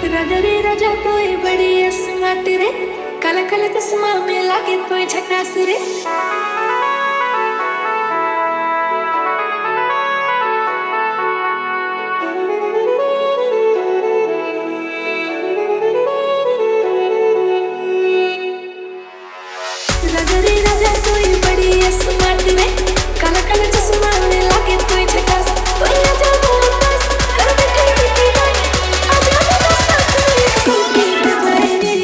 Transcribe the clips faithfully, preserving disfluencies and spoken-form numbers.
राजा रे राजा तोय बड़ी स्मार्ट रे, काला काला चश्मा में लागे तोय झकास रे। राजा रे राजा तोय बड़ी स्मार्ट रे, काला काला चश्मा में लागे तोय झकास। तोय आजा मेरे पास, कर बैठे बैठे बात, आजा मेरे साथ में एक सेल्फी खिंचवाए रे।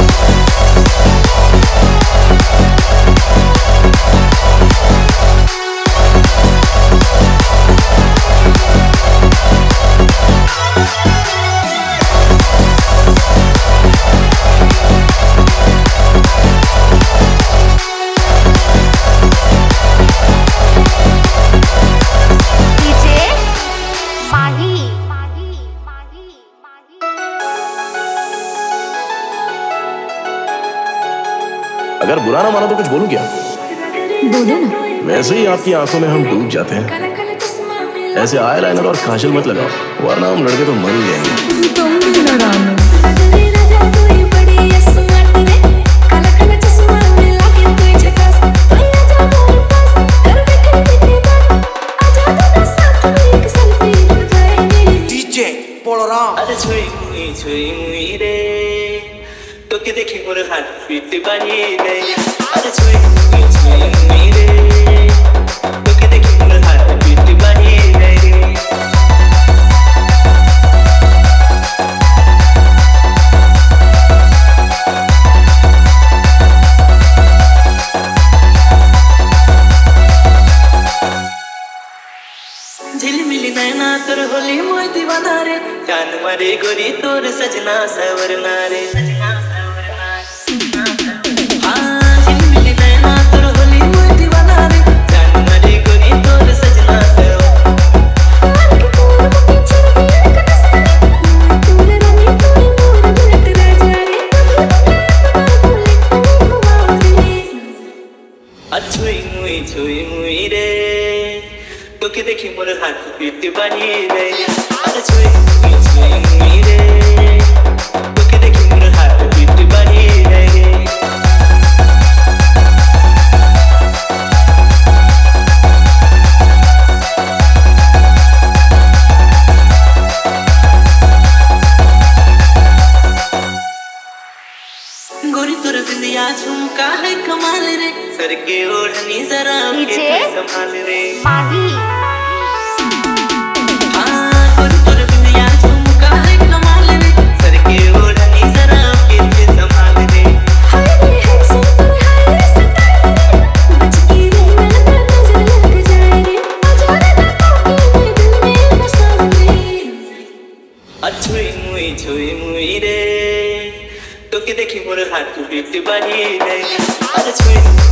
अगर बुरा ना मानो तो कुछ बोलूं क्या? बोलो ना। वैसे ही आपकी आंखों में हम डूब जाते हैं। ऐसे आई लाइनर और काजल मत लगाओ, वरना हम लड़के तो मर ही जाएंगे। तुम भी लड़ाना। अरे छुई मुई छुई मुई रे, তোকে দেখি মোর হাত পিতে বানিয়ে দেয়। আরে ছুঁই মুই ছুঁই মুই রে, তোকে দেখি মোর হাত পিতে বানিয়ে দেয় রে। झिलमिली नैना तोर होली मोय दीवाना रे, जान मारे गोरी तोर सजना सवरना रे। छुई मुई छुई मुई रे, তোকে দেখি মোর হাত পিতে বানিয়ে দেয়। আরে ছুই মুই ছুই মুই রে, তোকে দেখি মোর হাত পিতে বানিয়ে দেয় রে। गोरी तोर बिंदिया झुमका है कमाल रे, सर के ओढ़नी जरा के संभाल रे। माही हाँ गोरी तोर बिंदिया झुमका है कमाल रे, सर के ओढ़नी जरा के संभाल रे। हाय रे हाय सुपर हाय रे स्टाइल रे, बच के रहना ना नजर लग जाए रे। आजा रे बाबू के दिल में बसा रे। छुई मुई छुई मुई रे, তোকে দেখি মোর হাত পিতে বানিয়ে দেয়। আরে ছুঁই